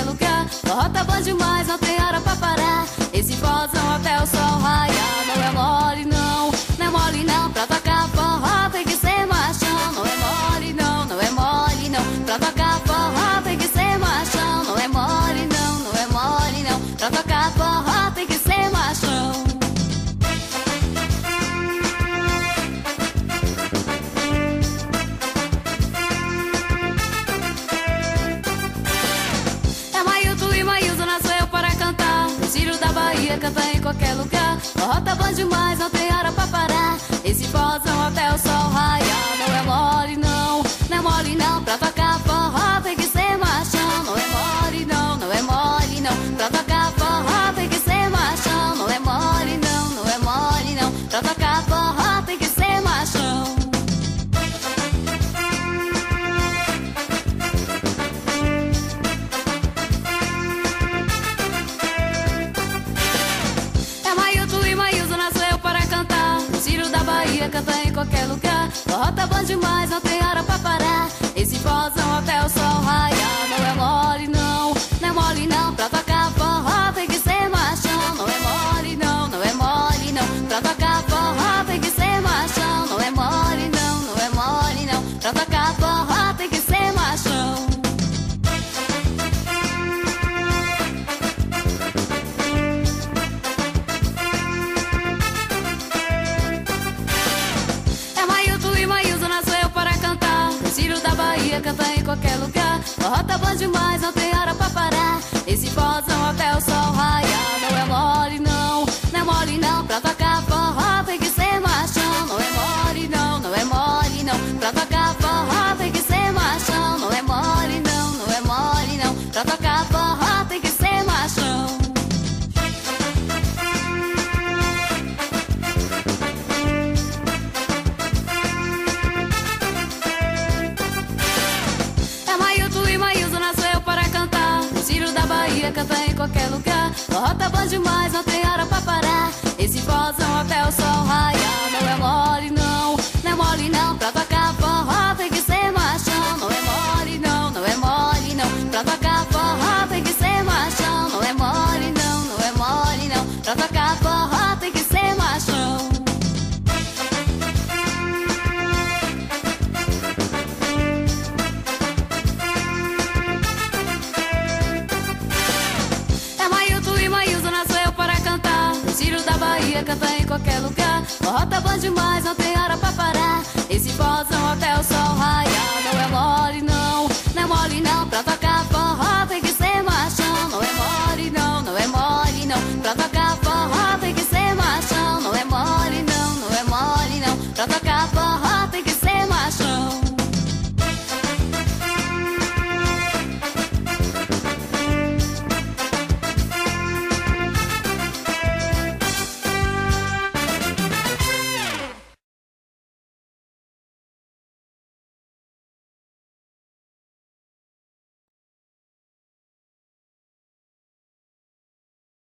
lugar. Forró tá bom demais, não tem hora pra parar. Esse forrozão até o sol raiar. Não é mole não, não é mole não. Pra tocar forró tem que ser machão. Não é mole não, não é mole não. Pra tocar forró tem que ser machão. Não é mole não, não é mole não. Pra tocar forró tem que ser machão. Ciro da Bahia canta em qualquer lugar. Forró tá bom demais, não tem hora pra parar. Esse forrozão até o sol raiar. Não é mole não, não é mole não. Pra tocar forró tem que ser machão. Não é mole não, não é mole não. Pra tocar forró tem que ser machão. Não é mole não, não é mole não. Pra tocar forró tem que ser machão. Ciro da Bahia canta em qualquer lugar. Forró tá bom demais, não tem hora pra parar. Esse forrozão até o sol raiar. Não é mole não, não é mole não. Pra tocar forró tem que ser machão. Não é mole não, não é mole não. Pra tocar forró tem que ser machão. Não é mole não, não é mole não. Pra tocar forró tem que ser machão. Ciro da Bahia canta em qualquer lugar. Forró tá bom demais, não tem hora pra parar. Esse forrozão até o sol raiar. Não é mole não, não é mole não. Pra tocar forró tem que ser machão. Não é mole não, não é mole não. Pra tocar forró tem que ser machão. Não é mole não, não é mole não. Pra tocar forró tem que ser machão. Ciro da Bahia canta em qualquer lugar. Forró tá bom demais, não tem hora pra parar. Esse forrozão até o sol raiar. Não é mole não, não é mole não. Pra tocar forró tem que ser machão. Não é mole não, não é mole não. Pra tocar forró tem que ser machão. Não é mole não, não é mole não. Pra tocar forró tem que ser machão. Ciro da Bahia canta em qualquer lugar. Forró tá bom demais, não tem hora pra parar. Esse forrozão até o sol raiar. Não é